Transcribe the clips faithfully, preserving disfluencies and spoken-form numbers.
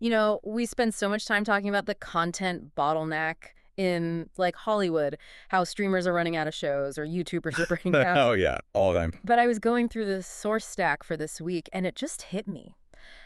You know, we spend so much time talking about the content bottleneck in, like, Hollywood, how streamers are running out of shows or YouTubers are burning out. Oh, yeah, all the time. But I was going through the source stack for this week, and it just hit me.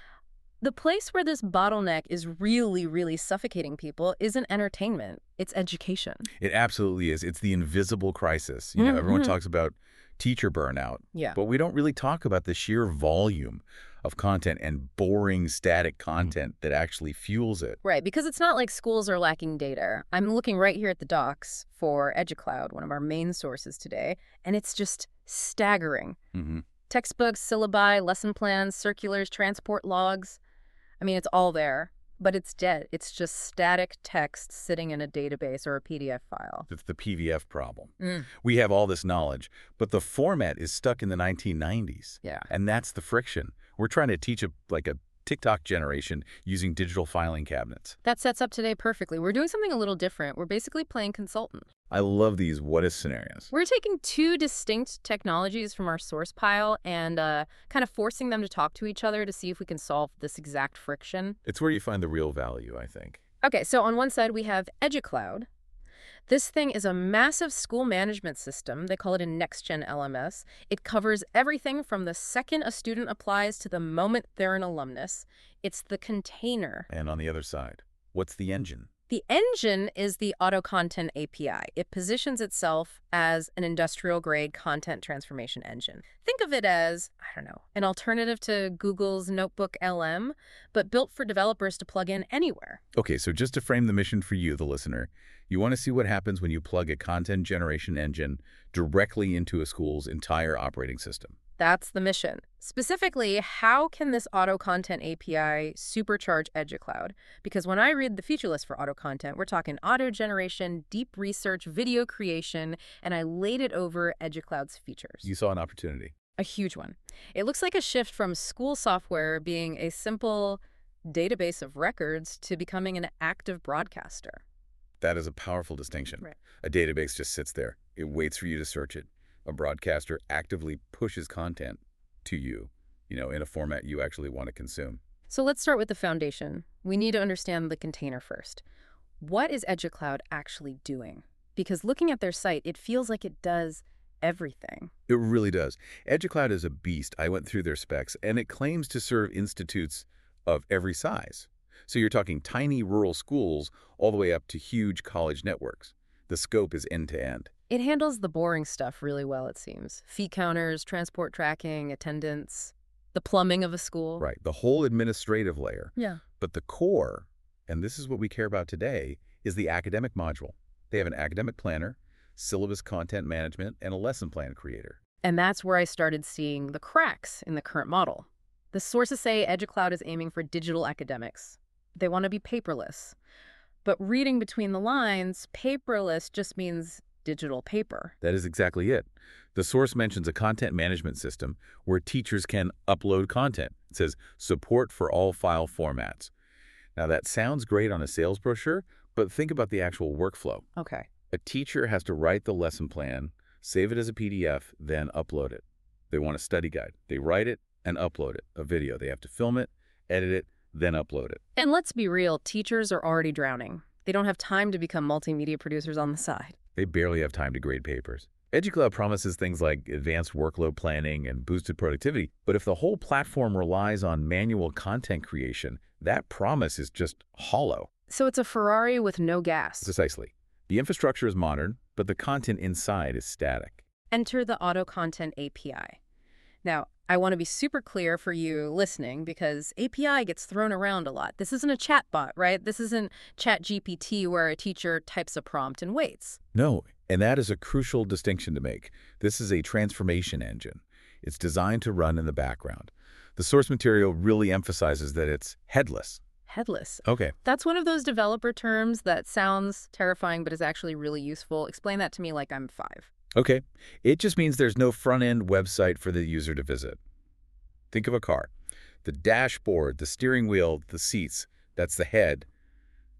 The place where this bottleneck is really, really suffocating people isn't entertainment. It's education. It absolutely is. It's the invisible crisis. You know, Mm, everyone mhm. talks about teacher burnout, Yeah. but we don't really talk about the sheer volume of content and boring, static Mm. content that actually fuels it. Right, because it's not like schools are lacking data. I'm looking right here at the docs for EduCloud, one of our main sources today, and it's just staggering. hmm Textbooks, syllabi, lesson plans, circulars, transport logs. I mean, it's all there, but it's dead. It's just static text sitting in a database or a P D F file. It's the P V F problem. Mm. We have all this knowledge, but the format is stuck in the nineteen nineties. Yeah. And that's the friction. We're trying to teach a like a TikTok generation using digital filing cabinets. That sets up today perfectly. We're doing something a little different. We're basically playing consultant. I love these what-if scenarios. We're taking two distinct technologies from our source pile and uh, kind of forcing them to talk to each other to see if we can solve this exact friction. It's where you find the real value, I think. Okay, so on one side we have EduCloud. This thing is a massive school management system. They call it a next-gen L M S. It covers everything from the second a student applies to the moment they're an alumnus. It's the container. And on the other side, what's the engine? The engine is the Auto Content A P I. It positions itself as an industrial-grade content transformation engine. Think of it as, I don't know, an alternative to Google's Notebook L M, but built for developers to plug in anywhere. Okay, so just to frame the mission for you, the listener, you want to see what happens when you plug a content generation engine directly into a school's entire operating system. That's the mission. Specifically, how can this Auto Content A P I supercharge EduCloud? Because when I read the feature list for auto content, we're talking auto generation, deep research, video creation, and I laid it over EduCloud's features. You saw an opportunity. A huge one. It looks like a shift from school software being a simple database of records to becoming an active broadcaster. That is a powerful distinction. Right. A database just sits there. It waits for you to search it. A broadcaster actively pushes content to you, you know, in a format you actually want to consume. So let's start with the foundation. We need to understand the container first. What is EduCloud actually doing? Because looking at their site, it feels like it does everything. It really does. EduCloud is a beast. I went through their specs, and it claims to serve institutes of every size. So you're talking tiny rural schools all the way up to huge college networks. The scope is end-to-end. It handles the boring stuff really well, it seems. Fee counters, transport tracking, attendance, the plumbing of a school. Right, the whole administrative layer. Yeah. But the core, and this is what we care about today, is the academic module. They have an academic planner, syllabus content management, and a lesson plan creator. And that's where I started seeing the cracks in the current model. The sources say EduCloud is aiming for digital academics. They want to be paperless. But reading between the lines, paperless just means digital paper. That is exactly it. The source mentions a content management system where teachers can upload content. It says, support for all file formats. Now, that sounds great on a sales brochure, but think about the actual workflow. Okay. A teacher has to write the lesson plan, save it as a P D F, then upload it. They want a study guide. They write it and upload it. A video. They have to film it, edit it, then upload it. And let's be real, teachers are already drowning. They don't have time to become multimedia producers on the side. They barely have time to grade papers. EduCloud promises things like advanced workload planning and boosted productivity, but if the whole platform relies on manual content creation, that promise is just hollow. So it's a Ferrari with no gas. Precisely. The infrastructure is modern, but the content inside is static. Enter the Auto Content A P I. Now, I want to be super clear for you listening because A P I gets thrown around a lot. This isn't a chatbot, right? This isn't ChatGPT where a teacher types a prompt and waits. No, and that is a crucial distinction to make. This is a transformation engine. It's designed to run in the background. The source material really emphasizes that it's headless. Headless. Okay. That's one of those developer terms that sounds terrifying but is actually really useful. Explain that to me like I'm five. Okay. It just means there's no front-end website for the user to visit. Think of a car. The dashboard, the steering wheel, the seats, that's the head.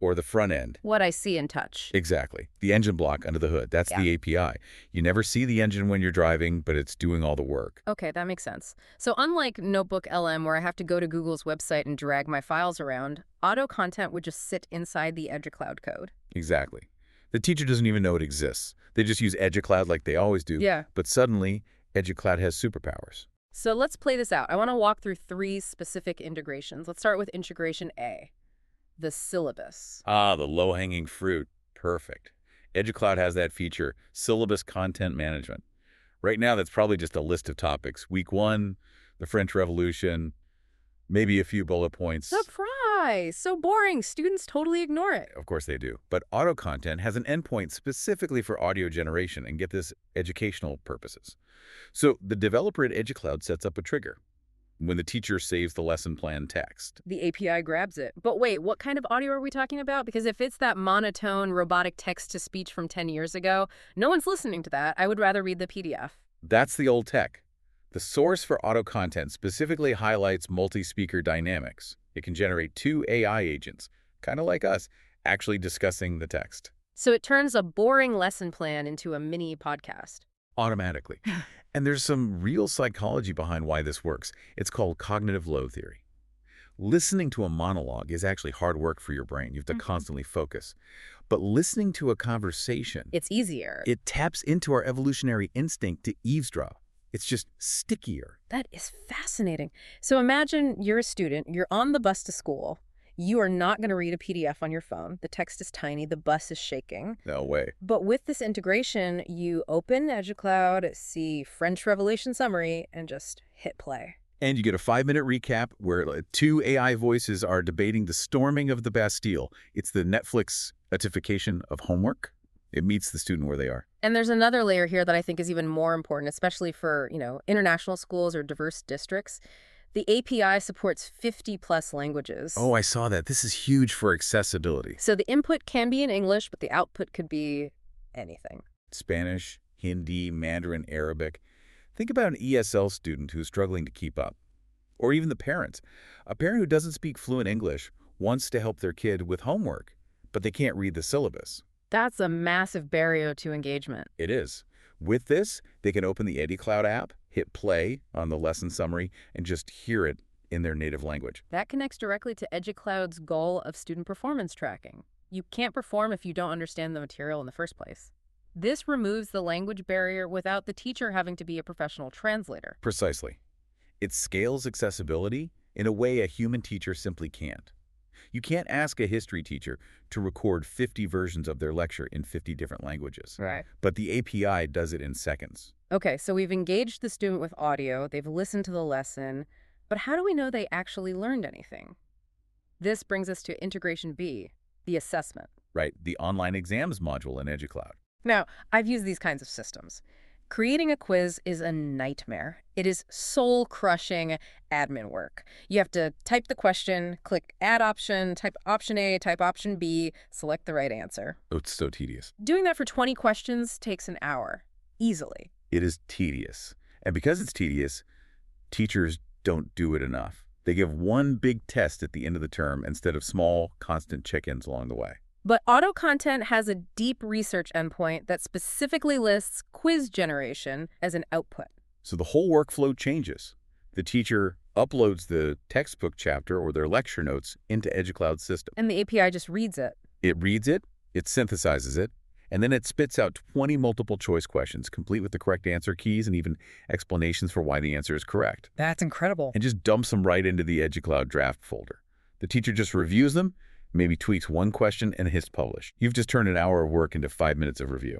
or the front end. What I see and touch. Exactly. The engine block under the hood. That's Yeah. the A P I. You never see the engine when you're driving, but it's doing all the work. Okay, that makes sense. So unlike Notebook L M, where I have to go to Google's website and drag my files around, auto content would just sit inside the EduCloud code. Exactly. The teacher doesn't even know it exists. They just use EduCloud like they always do. Yeah. But suddenly, EduCloud has superpowers. So let's play this out. I want to walk through three specific integrations. Let's start with integration A, the syllabus. Ah, the low-hanging fruit. Perfect. EduCloud has that feature, syllabus content management. Right now, that's probably just a list of topics. Week one, the French Revolution, maybe a few bullet points. Surprise! So boring. Students totally ignore it. Of course they do. But auto content has an endpoint specifically for audio generation and get this educational purposes. So the developer at EduCloud sets up a trigger when the teacher saves the lesson plan text. The A P I grabs it. But wait, what kind of audio are we talking about? Because if it's that monotone, robotic text-to-speech from ten years ago, no one's listening to that. I would rather read the P D F. That's the old tech. The source for auto content specifically highlights multi-speaker dynamics. It can generate two A I agents, kind of like us, actually discussing the text. So it turns a boring lesson plan into a mini podcast. Automatically. And there's some real psychology behind why this works. It's called cognitive load theory. Listening to a monologue is actually hard work for your brain. You have to Mhm. constantly focus. But listening to a conversation, It's easier. it taps into our evolutionary instinct to eavesdrop. It's just stickier. That is fascinating. So imagine you're a student, you're on the bus to school. You are not going to read a P D F on your phone. The text is tiny, the bus is shaking. No way. But with this integration, you open EduCloud, see French Revolution summary, and just hit play. And you get a five-minute recap where uh, two A I voices are debating the storming of the Bastille. It's the Netflix notification of homework. It meets the student where they are. And there's another layer here that I think is even more important, especially for, you know, international schools or diverse districts. The A P I supports fifty plus languages. Oh, I saw that. This is huge for accessibility. So the input can be in English, but the output could be anything. Spanish, Hindi, Mandarin, Arabic. Think about an E S L student who's struggling to keep up. Or even the parents. A parent who doesn't speak fluent English wants to help their kid with homework, but they can't read the syllabus. That's a massive barrier to engagement. It is. With this, they can open the EduCloud app, hit play on the lesson summary, and just hear it in their native language. That connects directly to EduCloud's goal of student performance tracking. You can't perform if you don't understand the material in the first place. This removes the language barrier without the teacher having to be a professional translator. Precisely. It scales accessibility in a way a human teacher simply can't. You can't ask a history teacher to record fifty versions of their lecture in fifty different languages. Right. But the A P I does it in seconds. Okay, so we've engaged the student with audio, they've listened to the lesson, but how do we know they actually learned anything? This brings us to integration B, the assessment. Right, the online exams module in EduCloud. Now, I've used these kinds of systems. Creating a quiz is a nightmare. It is soul-crushing admin work. You have to type the question, click add option, type option A, type option B, select the right answer. Oh, it's so tedious. Doing that for twenty questions takes an hour, easily. It is tedious. And because it's tedious, teachers don't do it enough. They give one big test at the end of the term instead of small, constant check-ins along the way. But auto content has a deep research endpoint that specifically lists quiz generation as an output. So the whole workflow changes. The teacher uploads the textbook chapter or their lecture notes into EduCloud's system. And the A P I just reads it. It reads it, it synthesizes it, and then it spits out twenty multiple choice questions, complete with the correct answer keys and even explanations for why the answer is correct. That's incredible. And just dumps them right into the EduCloud draft folder. The teacher just reviews them, maybe tweaks one question, and hits publish. You've just turned an hour of work into five minutes of review.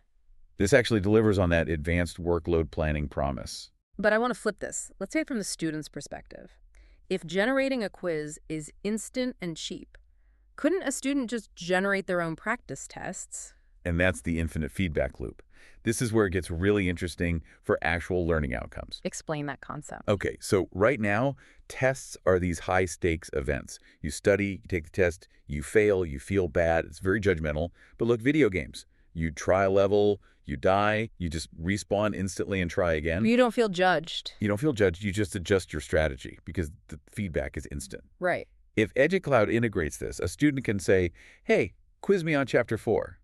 This actually delivers on that advanced workload planning promise. But I want to flip this. Let's say it from the student's perspective. If generating a quiz is instant and cheap, couldn't a student just generate their own practice tests? And that's the infinite feedback loop. This is where it gets really interesting for actual learning outcomes. Explain that concept. Okay, so right now, tests are these high-stakes events. You study, you take the test, you fail, you feel bad. It's very judgmental. But look, video games. You try a level, you die, you just respawn instantly and try again. You don't feel judged. You don't feel judged. You just adjust your strategy because the feedback is instant. Right. If EduCloud integrates this, a student can say, hey, quiz me on Chapter four.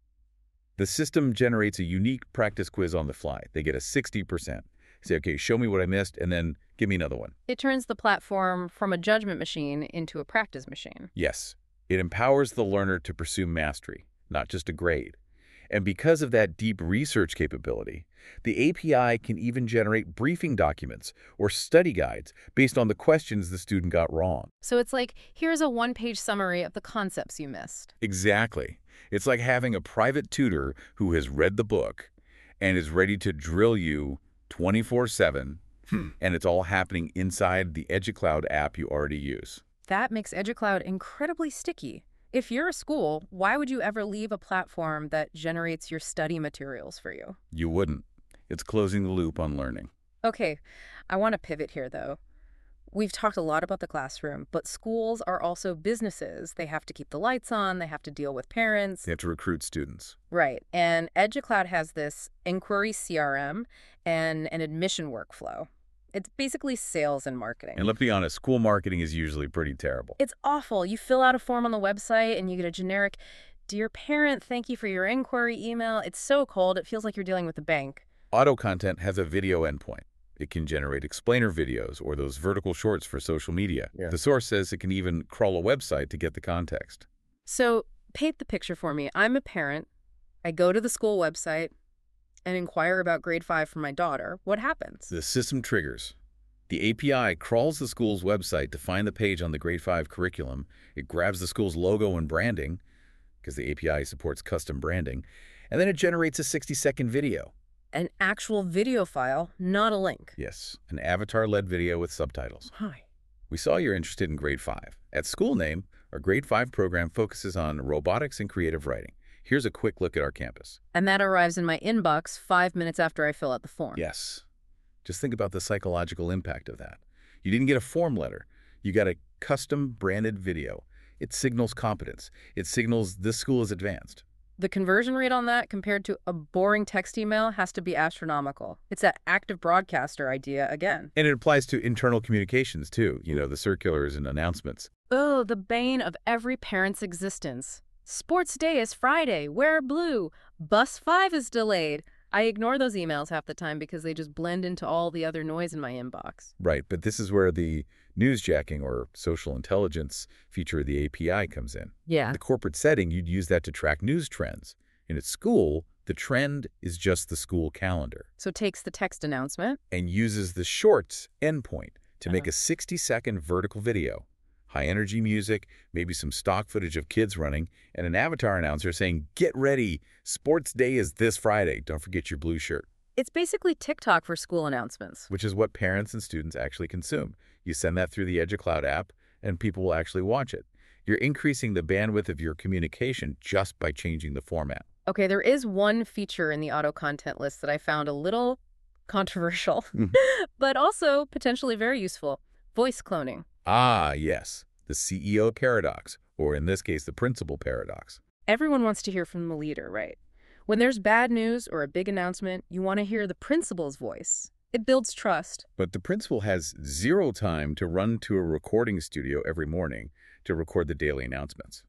The system generates a unique practice quiz on the fly. They get a sixty percent. Say, okay, show me what I missed, and then give me another one. It turns the platform from a judgment machine into a practice machine. Yes, it empowers the learner to pursue mastery, not just a grade. And because of that deep research capability, the A P I can even generate briefing documents or study guides based on the questions the student got wrong. So it's like, here's a one-page summary of the concepts you missed. Exactly. It's like having a private tutor who has read the book and is ready to drill you twenty-four seven, hmm. and it's all happening inside the EduCloud app you already use. That makes EduCloud incredibly sticky. If you're a school, why would you ever leave a platform that generates your study materials for you? You wouldn't. It's closing the loop on learning. Okay, I want to pivot here, though. We've talked a lot about the classroom, but schools are also businesses. They have to keep the lights on. They have to deal with parents. They have to recruit students. Right. And EduCloud has this inquiry C R M and an admission workflow. It's basically sales and marketing. And let's be honest, school marketing is usually pretty terrible. It's awful. You fill out a form on the website and you get a generic, "Dear parent, thank you for your inquiry" email. It's so cold, it feels like you're dealing with a bank. AutoContent has a video endpoint. It can generate explainer videos or those vertical shorts for social media. Yeah. The source says it can even crawl a website to get the context. So paint the picture for me. I'm a parent. I go to the school website and inquire about grade five for my daughter. What happens? The system triggers. The A P I crawls the school's website to find the page on the grade five curriculum. It grabs the school's logo and branding, because the A P I supports custom branding, and then it generates a sixty second video. An actual video file, not a link. Yes, an avatar-led video with subtitles. Hi. We saw you're interested in grade five. At School Name, our grade five program focuses on robotics and creative writing. Here's a quick look at our campus. And that arrives in my inbox five minutes after I fill out the form. Yes. Just think about the psychological impact of that. You didn't get a form letter. You got a custom branded video. It signals competence. It signals this school is advanced. The conversion rate on that compared to a boring text email has to be astronomical. It's that active broadcaster idea again. And it applies to internal communications too, you know, the circulars and announcements. Oh, the bane of every parent's existence. Sports day is Friday. Wear blue. Bus five is delayed. I ignore those emails half the time because they just blend into all the other noise in my inbox. Right, but this is where the newsjacking or social intelligence feature of the A P I comes in. Yeah. In the corporate setting, you'd use that to track news trends. And at school, the trend is just the school calendar. So it takes the text announcement and uses the shorts endpoint to uh-huh. make a sixty second vertical video. High-energy music, maybe some stock footage of kids running, and an avatar announcer saying, "Get ready, sports day is this Friday. Don't forget your blue shirt." It's basically TikTok for school announcements. Which is what parents and students actually consume. You send that through the EduCloud app, and people will actually watch it. You're increasing the bandwidth of your communication just by changing the format. Okay, there is one feature in the auto content list that I found a little controversial, but also potentially very useful. Voice cloning. Ah, yes, the C E O paradox, or in this case, the principal paradox. Everyone wants to hear from the leader, right? When there's bad news or a big announcement, you want to hear the principal's voice. It builds trust. But the principal has zero time to run to a recording studio every morning to record the daily announcements.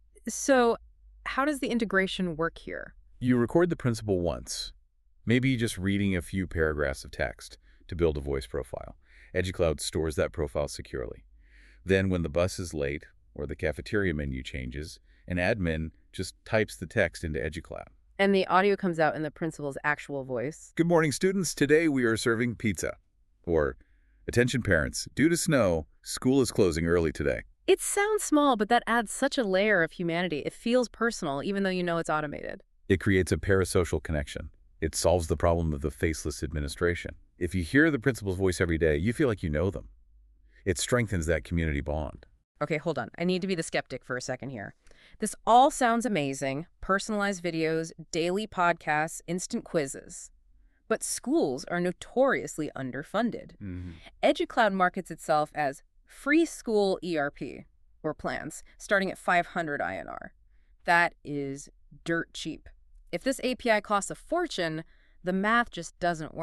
So how does the integration work here? You record the principal once, maybe just reading a few paragraphs of text to build a voice profile. EduCloud stores that profile securely. Then when the bus is late or the cafeteria menu changes, an admin just types the text into EduCloud. And the audio comes out in the principal's actual voice. "Good morning, students. Today we are serving pizza." Or, "Attention parents, due to snow, school is closing early today." It sounds small, but that adds such a layer of humanity. It feels personal, even though you know it's automated. It creates a parasocial connection. It solves the problem of the faceless administration. If you hear the principal's voice every day, you feel like you know them. It strengthens that community bond. Okay, hold on. I need to be the skeptic for a second here. This all sounds amazing. Personalized videos, daily podcasts, instant quizzes. But schools are notoriously underfunded. Mm-hmm. EduCloud markets itself as free school E R P, or plans, starting at five hundred I N R. That is dirt cheap. If this A P I costs a fortune, the math just doesn't work.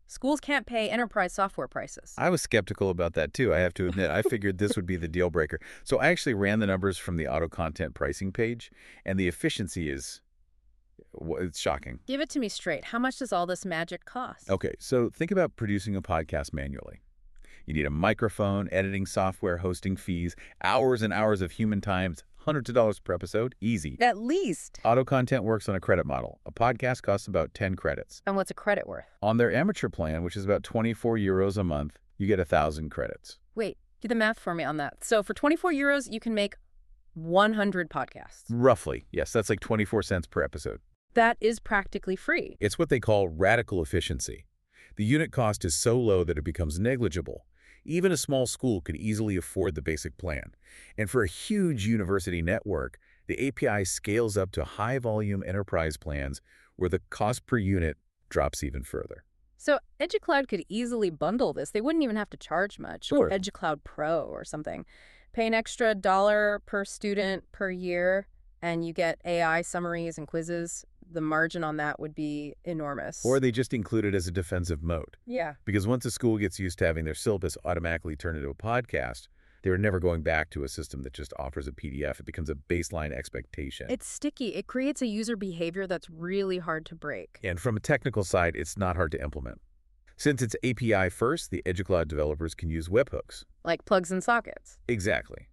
Schools can't pay enterprise software prices. I was skeptical about that too, I have to admit. I figured this would be the deal breaker. So I actually ran the numbers from the auto content pricing page, and the efficiency is, well, it's shocking. Give it to me straight. How much does all this magic cost? Okay, so think about producing a podcast manually. You need a microphone, editing software, hosting fees, hours and hours of human time, hundreds of dollars per episode, easy. At least. Auto content works on a credit model. A podcast costs about ten credits. And what's a credit worth? On their amateur plan, which is about twenty-four euros a month, you get one thousand credits. Wait, do the math for me on that. So for twenty-four euros, you can make one hundred podcasts. Roughly, yes. That's like twenty-four cents per episode. That is practically free. It's what they call radical efficiency. The unit cost is so low that it becomes negligible. Even a small school could easily afford the basic plan. And for a huge university network, the A P I scales up to high-volume enterprise plans where the cost per unit drops even further. So EduCloud could easily bundle this. They wouldn't even have to charge much. Sure. EduCloud Pro or something. Pay an extra dollar per student per year, and you get A I summaries and quizzes. The margin on that would be enormous. Or they just include it as a defensive mode. Yeah. Because once a school gets used to having their syllabus automatically turned into a podcast, they're never going back to a system that just offers a P D F. It becomes a baseline expectation. It's sticky. It creates a user behavior that's really hard to break. And from a technical side, it's not hard to implement. Since it's A P I first, the EduCloud developers can use webhooks. Like plugs and sockets. Exactly.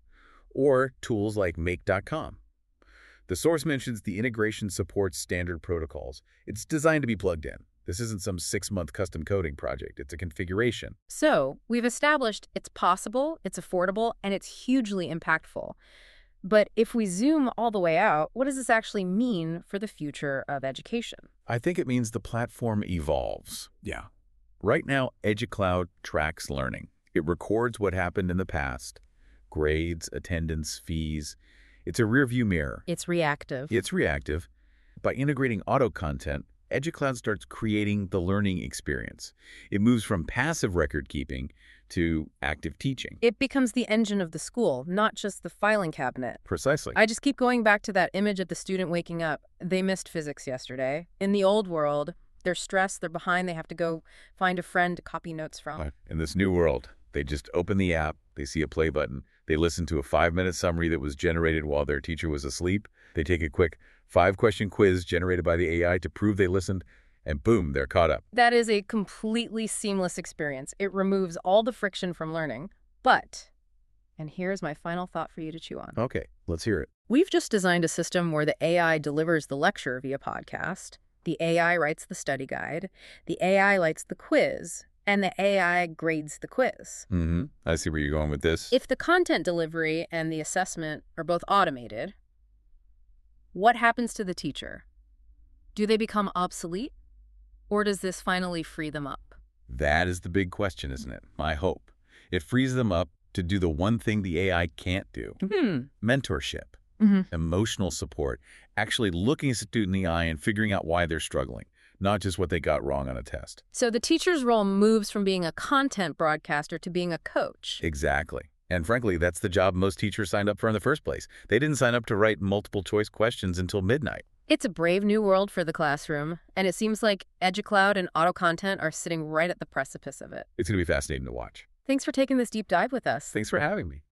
Or tools like make dot com. The source mentions the integration supports standard protocols. It's designed to be plugged in. This isn't some six-month custom coding project. It's a configuration. So we've established it's possible, it's affordable, and it's hugely impactful. But if we zoom all the way out, what does this actually mean for the future of education? I think it means the platform evolves. Yeah. Right now, EduCloud tracks learning. It records what happened in the past, grades, attendance, fees. It's a rearview mirror. It's reactive. It's reactive. By integrating auto content, EduCloud starts creating the learning experience. It moves from passive record keeping to active teaching. It becomes the engine of the school, not just the filing cabinet. Precisely. I just keep going back to that image of the student waking up. They missed physics yesterday. In the old world, they're stressed, they're behind, they have to go find a friend to copy notes from. In this new world, they just open the app, they see a play button, they listen to a five-minute summary that was generated while their teacher was asleep, they take a quick five-question quiz generated by the A I to prove they listened, and boom, they're caught up. That is a completely seamless experience. It removes all the friction from learning. But, and here's my final thought for you to chew on. Okay, let's hear it. We've just designed a system where the A I delivers the lecture via podcast, the A I writes the study guide, the A I writes the quiz, and the A I grades the quiz. Mm-hmm. I see where you're going with this. If the content delivery and the assessment are both automated, what happens to the teacher? Do they become obsolete? Or does this finally free them up? That is the big question, isn't it? My hope. It frees them up to do the one thing the A I can't do. Hmm. Mentorship, Mm-hmm. emotional support, actually looking a student in the eye and figuring out why they're struggling, not just what they got wrong on a test. So the teacher's role moves from being a content broadcaster to being a coach. Exactly. And frankly, that's the job most teachers signed up for in the first place. They didn't sign up to write multiple choice questions until midnight. It's a brave new world for the classroom, and it seems like EduCloud and auto content are sitting right at the precipice of it. It's going to be fascinating to watch. Thanks for taking this deep dive with us. Thanks for having me.